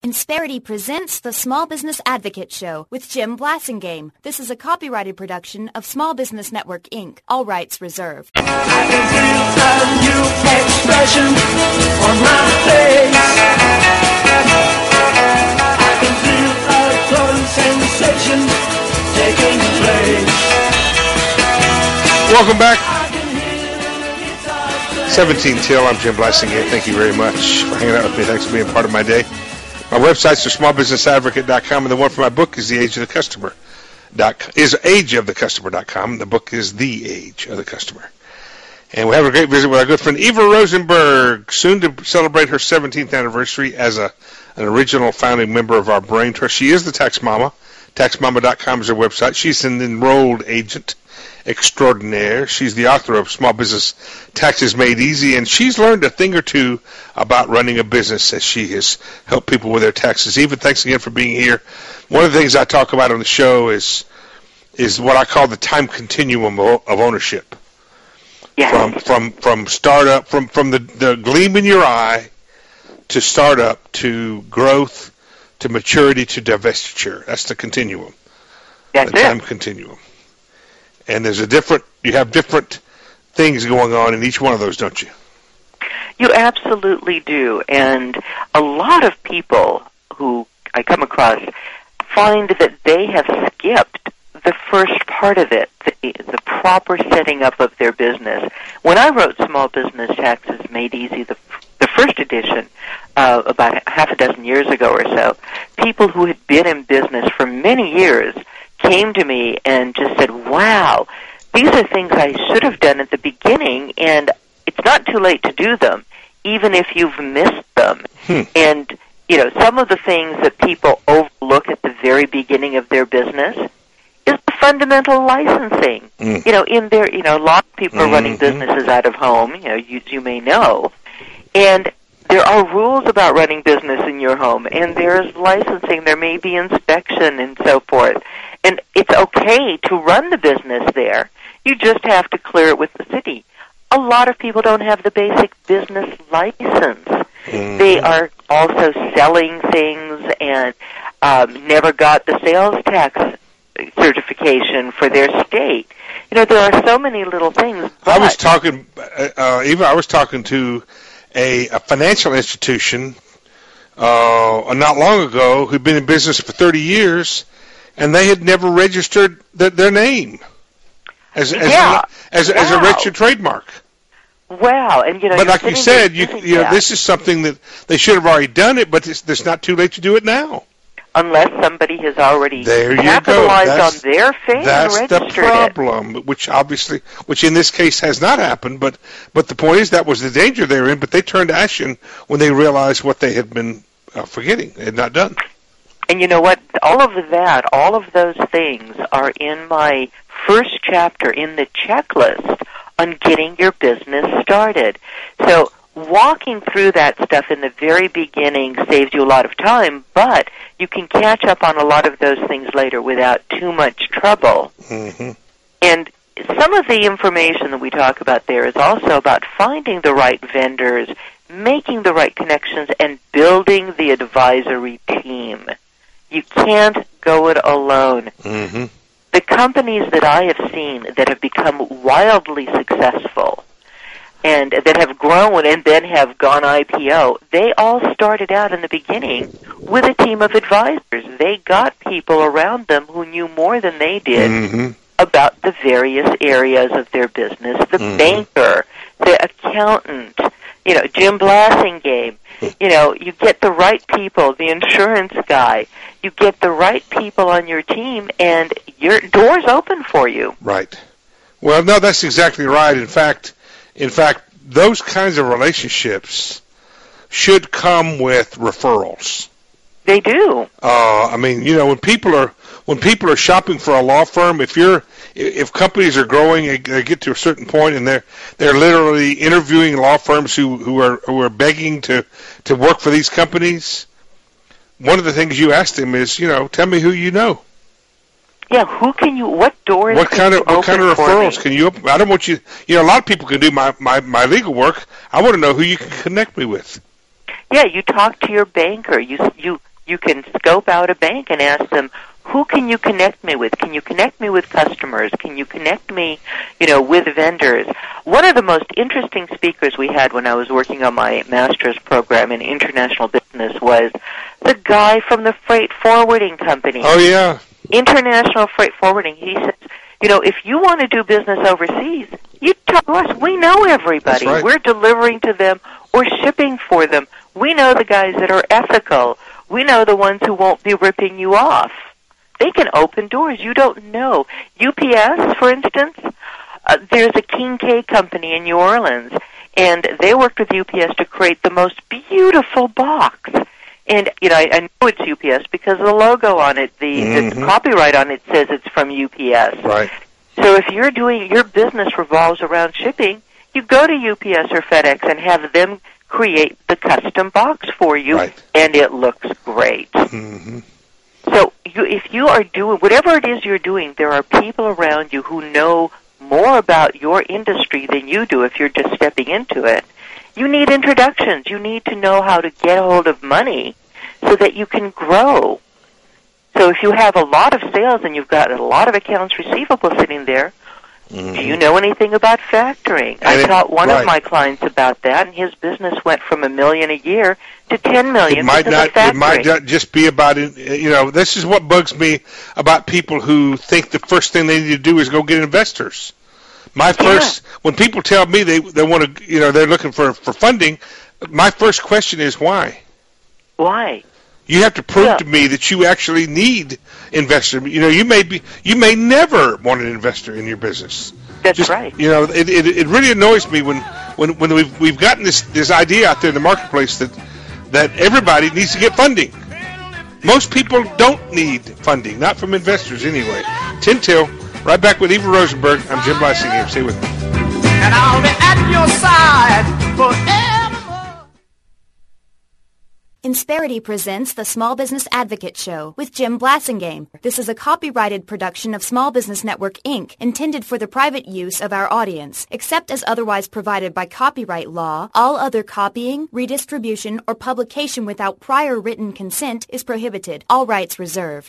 Insperity presents the Small Business Advocate Show with Jim Blasingame. This is a copyrighted production of Small Business Network, Inc. All rights reserved. I can feel a new expression on my face. I can feel a growing sensation taking place. Welcome back. 17 till. I'm Jim Blasingame. Thank you very much for hanging out with me. Thanks for being part of my day. My websites are smallbusinessadvocate.com, and the one for my book is ageofthecustomer.com. The book is The Age of the Customer. And we have a great visit with our good friend Eva Rosenberg, soon to celebrate her 17th anniversary as an original founding member of our Brain Trust. She is the Tax Mama. TaxMama.com is her website. She's an enrolled agent extraordinaire. She's the author of Small Business Taxes Made Easy, and she's learned a thing or two about running a business as she has helped people with their taxes. Eva, thanks again for being here. One of the things I talk about on the show is what I call the time continuum of ownership. Yeah. From startup, from the gleam in your eye to startup to growth to maturity to divestiture. That's the continuum. That's the time continuum. And you have different things going on in each one of those, don't you? You absolutely do. And a lot of people who I come across find that they have skipped the first part of it, the proper setting up of their business. When I wrote Small Business Taxes Made Easy, the first edition, about half a dozen years ago or so, people who had been in business for many years came to me and just said, wow, these are things I should have done at the beginning, and it's not too late to do them, even if you've missed them. And, some of the things that people overlook at the very beginning of their business is the fundamental licensing. A lot of people are running businesses out of home, you may know, and there are rules about running business in your home, and there's licensing, there may be inspection and so forth. And it's okay to run the business there. You just have to clear it with the city. A lot of people don't have the basic business license. They are also selling things and never got the sales tax certification for their state. There are so many little things. I was talking, Eva, I was talking to a financial institution not long ago who'd been in business for 30 years, and they had never registered their name as a registered trademark. Wow, and but like you said, this is something that they should have already done it, but it's not too late to do it now. Unless somebody has already capitalized on their fame and registered it. That's the problem, which in this case has not happened. But the point is that was the danger they were in. But they turned ashen when they realized what they had been forgetting, they had not done. And you know what? All of those things are in my first chapter in the checklist on getting your business started. So walking through that stuff in the very beginning saves you a lot of time, but you can catch up on a lot of those things later without too much trouble. Mm-hmm. And some of the information that we talk about there is also about finding the right vendors, making the right connections, and building the advisory team. You can't go it alone. Mm-hmm. The companies that I have seen that have become wildly successful and that have grown and then have gone IPO, they all started out in the beginning with a team of advisors. They got people around them who knew more than they did about the various areas of their business. The banker, the accountant, Jim Blasingame. You get the right people, the insurance guy. You get the right people on your team, and your door's open for you. Right. Well, no, that's exactly right. In fact, those kinds of relationships should come with referrals. They do. When people are shopping for a law firm, if companies are growing, they get to a certain point, and they're literally interviewing law firms who are begging to work for these companies. One of the things you ask them is, tell me who you know. Yeah, what doors what kind of referrals can you open? I don't want you, a lot of people can do my legal work. I want to know who you can connect me with. Yeah, you talk to your banker. You You can scope out a bank and ask them, who can you connect me with? Can you connect me with customers? Can you connect me, with vendors? One of the most interesting speakers we had when I was working on my master's program in international business was the guy from the freight forwarding company. Oh, yeah. International Freight Forwarding. He says, if you want to do business overseas, you tell us. We know everybody. That's right. We're delivering to them or shipping for them. We know the guys that are ethical. We know the ones who won't be ripping you off. They can open doors. You don't know. UPS, for instance, there's a King K company in New Orleans, and they worked with UPS to create the most beautiful box. And, I know it's UPS because the logo on it, the copyright on it says it's from UPS. Right. So if you're doing, your business revolves around shipping, you go to UPS or FedEx and have them create the custom box for you, right. And it looks great. Mm-hmm. So if you are doing, whatever it is you're doing, there are people around you who know more about your industry than you do if you're just stepping into it. You need introductions. You need to know how to get a hold of money so that you can grow. So if you have a lot of sales and you've got a lot of accounts receivable sitting there, do you know anything about factoring? I taught one of my clients about that, and his business went from $1 million a year to $10 million because of factoring. It might not just be about it. This is what bugs me about people who think the first thing they need to do is go get investors. When people tell me they want to, they're looking for funding, my first question is why? Why? You have to prove to me that you actually need investors. You may never want an investor in your business. That's right. It really annoys me when we've gotten this idea out there in the marketplace that everybody needs to get funding. Most people don't need funding, not from investors anyway. Tin Till, right back with Eva Rosenberg. I'm Jim Blasingame. Stay with me. And I'll be at your side forever. Insperity presents the Small Business Advocate Show with Jim Blasingame. This is a copyrighted production of Small Business Network, Inc., intended for the private use of our audience. Except as otherwise provided by copyright law, all other copying, redistribution, or publication without prior written consent is prohibited. All rights reserved.